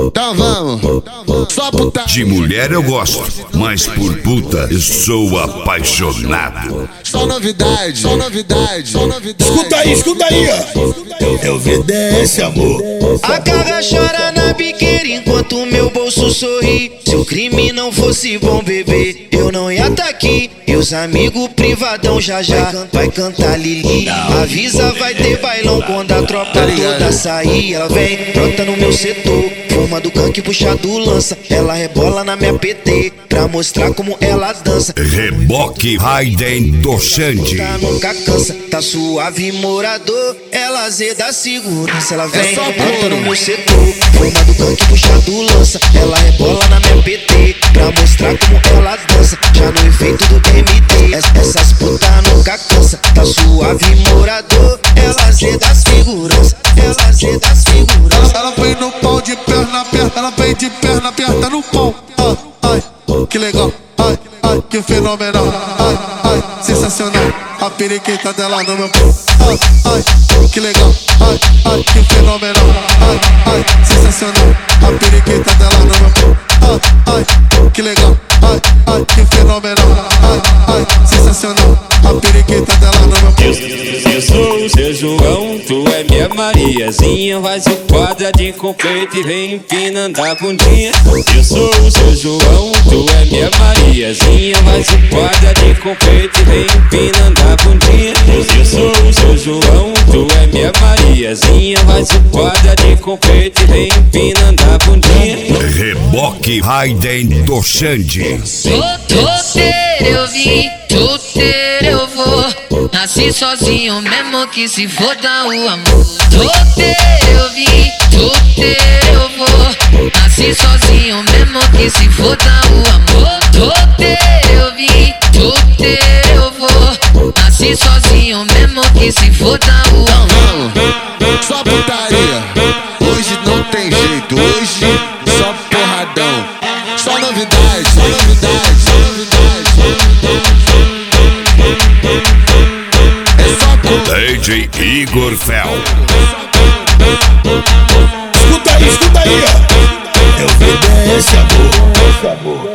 Então vamos, só puta. De mulher eu gosto, mas por puta eu sou apaixonado. Só novidade, só novidade, só novidade. Escuta aí, ó. Eu vi desse amor. A cara chora na biqueira enquanto meu bolso sorri. Se o crime não fosse bom, bebê, eu não ia tá aqui. E os amigos privadão já vai cantar Lili. Avisa, vai ter bailão quando a tropa toda sair. Ela vem, brota no meu setor, fuma do canque, puxa do lança. Ela rebola na minha PT pra mostrar como ela dança. Reboque Raiden do Xande. Tá, nunca cansa, tá suave morador. Ela azeda segurança. Ela vem, brota no meu setor, fuma do canque, puxa do lança. Ela rebola na minha PT pra mostrar como ela dança. Já no efeito do MD, essas puta nunca cansa. Tá suave morador. Ela azeda segurança. Ela azeda segurança. Ela vem no pau de perna aberta, ela vem de perna aberta no pau. Ai, que legal, ai, que fenomenal. Ai, sensacional. A periquita dela no meu pau. Ai, que legal, ai, que fenomenal. Ai, sensacional. A periquita dela no meu pau. Ai, que legal, ai, que fenomenal. Ai, sensacional. A periquita dela no meu pau. Eu sou o seu João, tu é minha Mariazinha. Faz o quadradinho com peito e vem empinando a bundinha. Eu sou o seu João, tu é minha Mariazinha. Faz o quadradinho com peito e vem empinando a bundinha. Eu sou o seu João, tu é minha Mariazinha. Faz o quadradinho com peito e vem empinando a bundinha. Reboque Raiden do Xande. Solteiro eu vim, solteiro eu vou. Nasci sozinho mesmo que se foda o amor. Solteiro eu vim, solteiro eu vou. Nasci sozinho mesmo que se foda o amor. Solteiro eu vim, solteiro eu vou. Nasci sozinho mesmo que se foda o amor. Vamos, só putaria. Hoje não tem jeito, hoje só porradão. Só novidade, só novidade, só novidade. É só puta. DJ Igor Fel. Escuta aí, ó. Eu vi desse amor.